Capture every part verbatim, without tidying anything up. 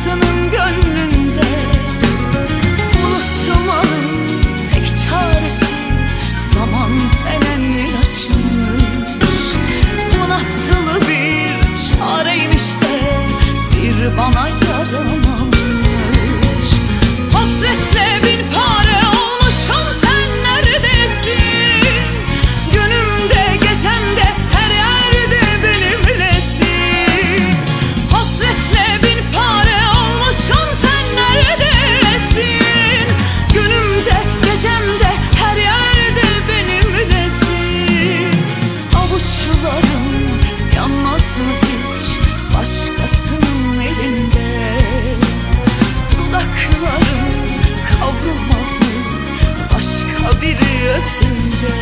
başkasının gönlünde. Unutmanın tek çaresi zaman denen ilaçmış. Bu nasıl bir çareymiş de bir bana yaramamış. Hasretle bin pare olmuşum, sen neredesin? Günümde gecemde her yerde benimlesin. Hasretle bin pare olmuşum, sen neredesin? Günümde gecemde her yerde benimlesin. Avuçlarım yanmaz mı hiç başkasının elinde? Dudaklarım kavrulmaz mı başka biri öpünce?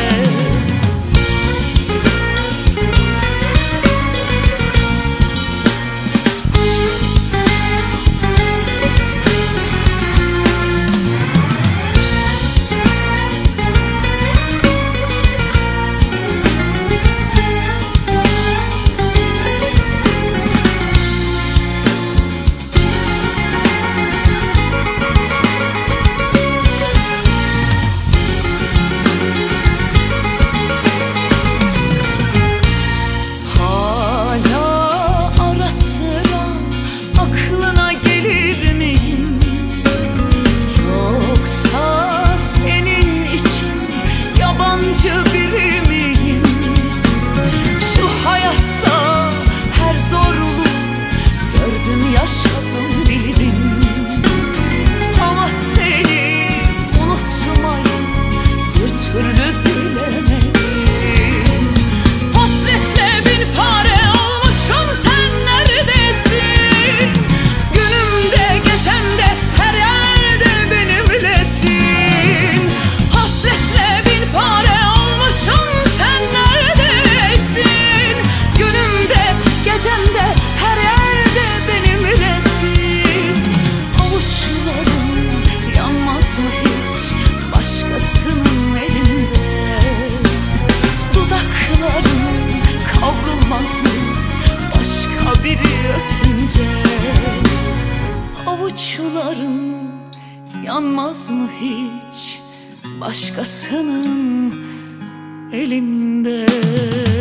Biri miyim? Şu hayatta her zorluğu gördüm, yaşadım, bildim. Ama seni unutmayı bir türlü bilemedim. Hasretle bin pare olmuşum, sen neredesin? Günümde gecemde her yerde benimlesin. Hasretle bin pare sen neredesin? Günümde gecemde her yerde benimlesin. Avuçlarım yanmaz mı hiç başkasının elinde? Dudaklarım kavrulmaz mı başka biri öpünce? Avuçlarım yanmaz mı hiç başkasının elinde?